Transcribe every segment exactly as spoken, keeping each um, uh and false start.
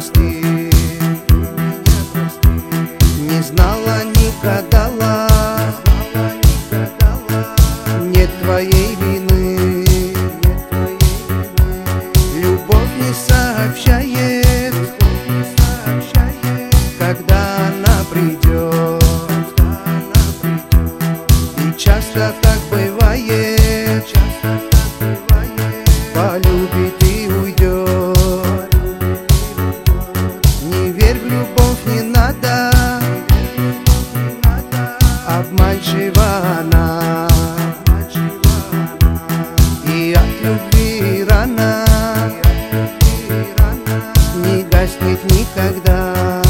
прости, не знала, не гадала, нет твоей вины. Любовь не сообщает, когда она придет. И часто так бывает, полюбит и уйдет. Не верь в любовь, не надо, обманчива она, и от любви рана не гаснет никогда.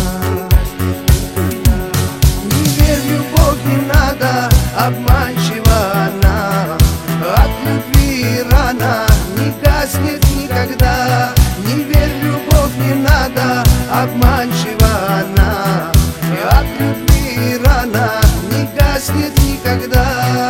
Не верь в любовь, не надо, обманчива она, от любви рана не гаснет никогда. Не верь в любовь, не надо, обманчива она, от любви рана не гаснет никогда.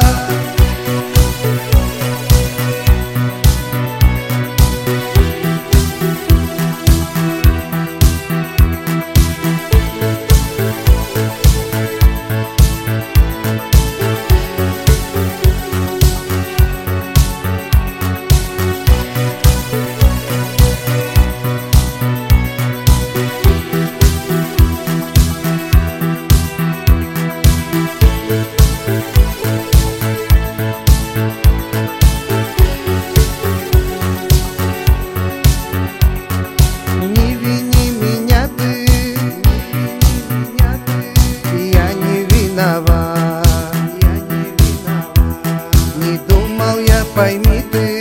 Не думал я, пойми ты,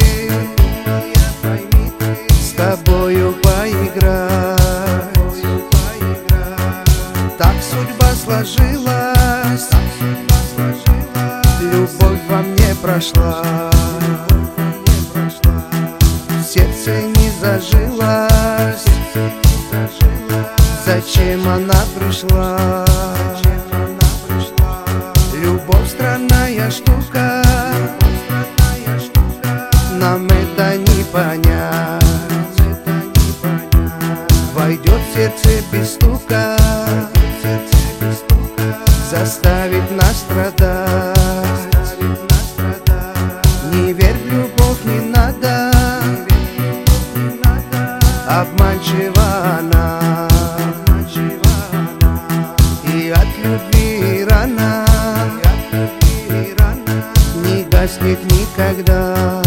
с тобою поиграть. Так судьба сложилась, любовь во мне прошла, в сердце не зажилась. Зачем она пришла? Любовь странная штука, нам это не понять. Войдет в сердце без стука, заставит нас страдать. Не верь в любовь, не надо, обманчива она, и от любви рана не гаснет никогда.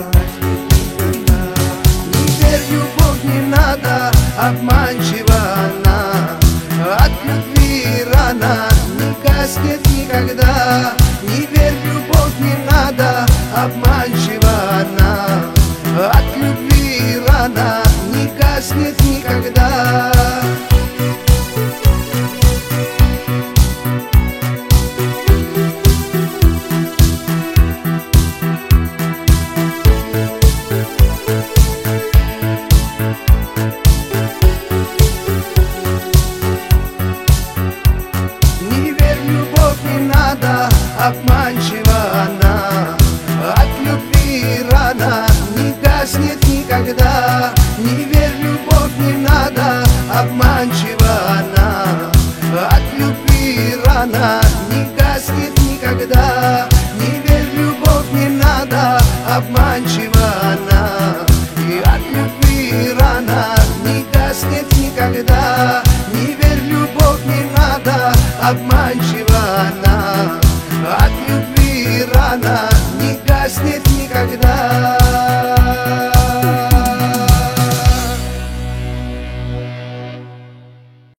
Не верь в любовь, не надо, обманчива она, от любви рана не гаснет никогда. Не верь в любовь, не надо, обманчива она, от любви рана не гаснет никогда. Обманчива она, от любви рана не гаснет никогда. Не верь в любовь, не надо, обманчива она, от любви рана не гаснет никогда. Не верь в любовь, не надо, обманчива она, и от любви рана не гаснет никогда. Не верь в любовь, не надо, обманчива